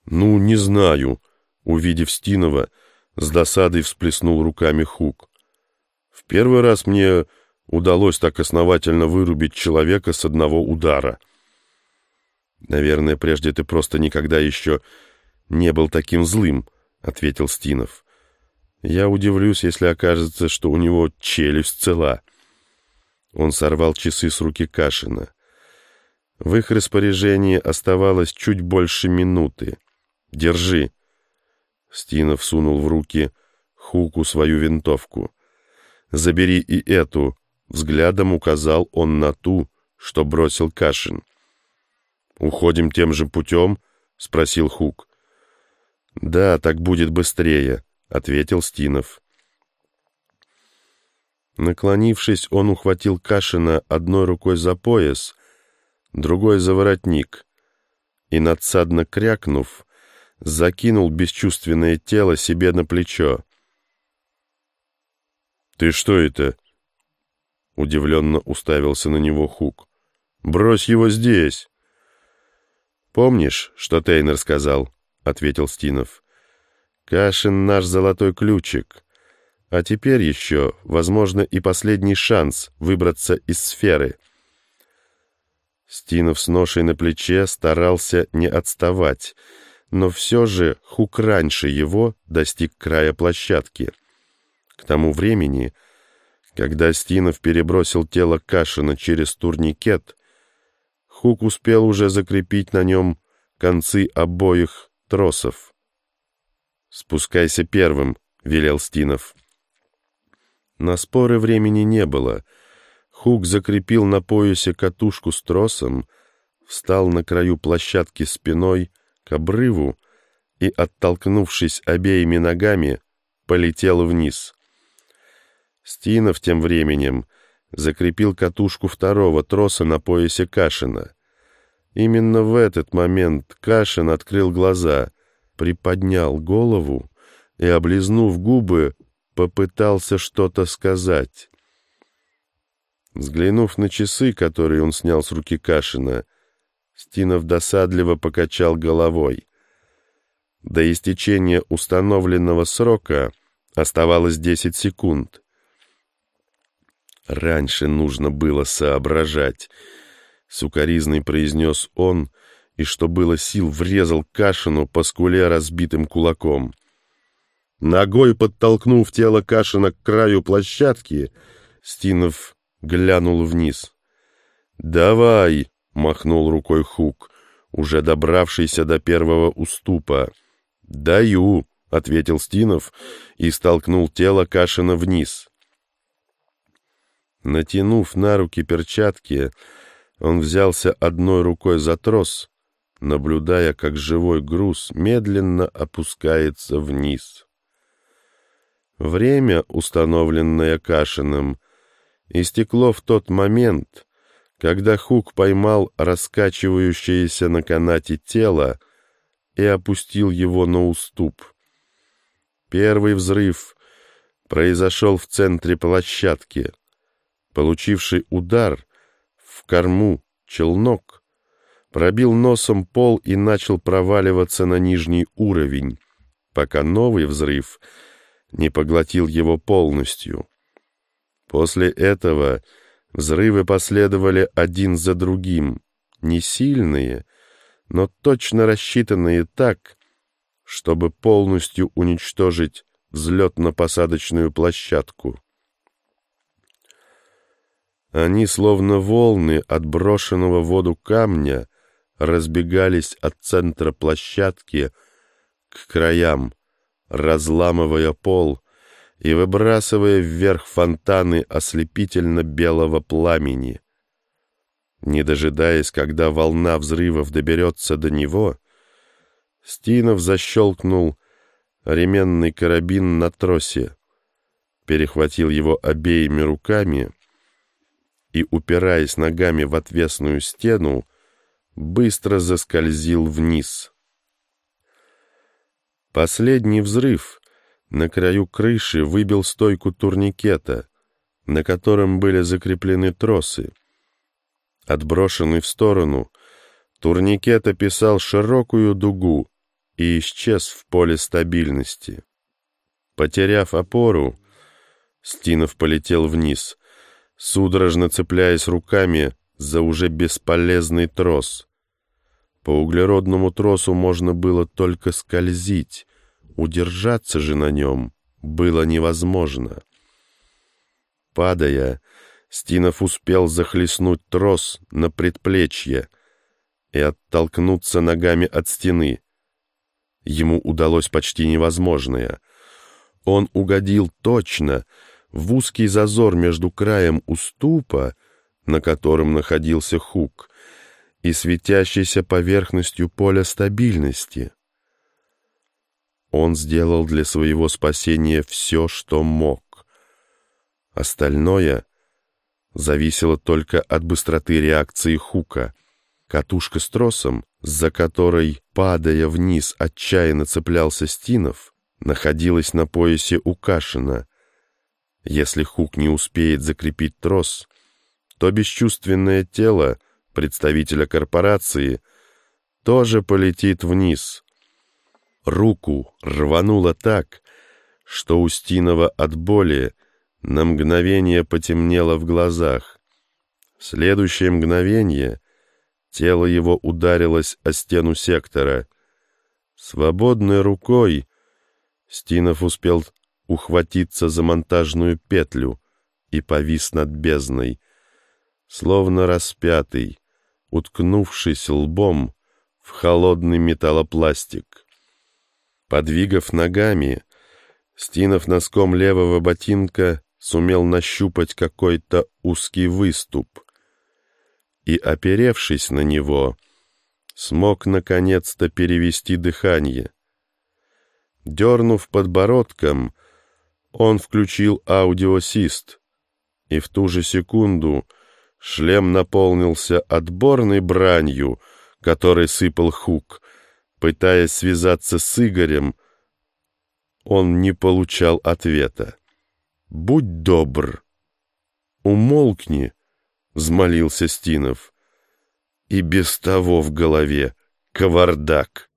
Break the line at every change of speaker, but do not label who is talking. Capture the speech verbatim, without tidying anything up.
«Ну, не знаю», — увидев Стинова, с досадой всплеснул руками Хук. «В первый раз мне удалось так основательно вырубить человека с одного удара». «Наверное, прежде ты просто никогда еще не был таким злым», — ответил Стинов. «Я удивлюсь, если окажется, что у него челюсть цела». Он сорвал часы с руки Кашина. В их распоряжении оставалось чуть больше минуты. «Держи». Стинов сунул в руки Хуку свою винтовку. «Забери и эту», — взглядом указал он на ту, что бросил Кашин. «Уходим тем же путем?» — спросил Хук. «Да, так будет быстрее», — ответил Стинов. Наклонившись, он ухватил Кашина одной рукой за пояс, другой за воротник и, надсадно крякнув, закинул бесчувственное тело себе на плечо. «Ты что это?» — удивленно уставился на него Хук. «Брось его здесь!» «Помнишь, что Тейнер сказал?» — ответил Стинов. «Кашин наш золотой ключик. А теперь еще, возможно, и последний шанс выбраться из сферы». Стинов с ношей на плече старался не отставать, но все же Хук раньше его достиг края площадки. К тому времени, когда Стинов перебросил тело Кашина через турникет, Хук успел уже закрепить на нем концы обоих тросов. «Спускайся первым», — велел Стинов. На споры времени не было. Хук закрепил на поясе катушку с тросом, встал на краю площадки спиной к обрыву и, оттолкнувшись обеими ногами, полетел вниз. Стинов тем временем закрепил катушку второго троса на поясе Кашина. Именно в этот момент Кашин открыл глаза, приподнял голову и, облизнув губы, попытался что-то сказать. Взглянув на часы, которые он снял с руки Кашина, Стинов досадливо покачал головой. До истечения установленного срока оставалось десять секунд. «Раньше нужно было соображать», — сукоризной произнес он, и, что было сил, врезал Кашину по скуле разбитым кулаком. Ногой подтолкнув тело Кашина к краю площадки, Стинов глянул вниз. «Давай!» — махнул рукой Хук, уже добравшийся до первого уступа. «Даю!» — ответил Стинов и столкнул тело Кашина вниз. Натянув на руки перчатки, он взялся одной рукой за трос, наблюдая, как живой груз медленно опускается вниз. Время, установленное Кашиным, истекло в тот момент, когда Хук поймал раскачивающееся на канате тело и опустил его на уступ. Первый взрыв произошел в центре площадки. Получивший удар в корму челнок пробил носом пол и начал проваливаться на нижний уровень, пока новый взрыв не поглотил его полностью. После этого взрывы последовали один за другим, не сильные, но точно рассчитанные так, чтобы полностью уничтожить взлетно-посадочную площадку. Они, словно волны отброшенного в воду камня, разбегались от центра площадки к краям, разламывая пол и выбрасывая вверх фонтаны ослепительно-белого пламени. Не дожидаясь, когда волна взрывов доберется до него, Стинов защелкнул ременный карабин на тросе, перехватил его обеими руками и, упираясь ногами в отвесную стену, быстро заскользил вниз. Последний взрыв на краю крыши выбил стойку турникета, на котором были закреплены тросы. Отброшенный в сторону, турникет описал широкую дугу и исчез в поле стабильности. Потеряв опору, Стинов полетел вниз, судорожно цепляясь руками за уже бесполезный трос. По углеродному тросу можно было только скользить, удержаться же на нем было невозможно. Падая, Стинов успел захлестнуть трос на предплечье и оттолкнуться ногами от стены. Ему удалось почти невозможное. Он угодил точно в узкий зазор между краем уступа, на котором находился хук, и светящейся поверхностью поля стабильности. Он сделал для своего спасения все, что мог. Остальное зависело только от быстроты реакции хука. Катушка с тросом, за которой, падая вниз, отчаянно цеплялся Стинов, находилась на поясе у Кашина. Если хук не успеет закрепить трос, то бесчувственное тело представителя корпорации тоже полетит вниз. Руку рвануло так, что у Стинова от боли на мгновение потемнело в глазах. В следующее мгновение тело его ударилось о стену сектора. Свободной рукой Стинов успел ухватиться за монтажную петлю и повис над бездной, словно распятый, уткнувшись лбом в холодный металлопластик. Подвигав ногами, Стинов носком левого ботинка сумел нащупать какой-то узкий выступ и, оперевшись на него, смог наконец-то перевести дыхание. Дернув подбородком, он включил аудиосист, и в ту же секунду шлем наполнился отборной бранью, которой сыпал хук. Пытаясь связаться с Игорем, он не получал ответа. «Будь добр, умолкни», — взмолился Стинов. И без того в голове кавардак.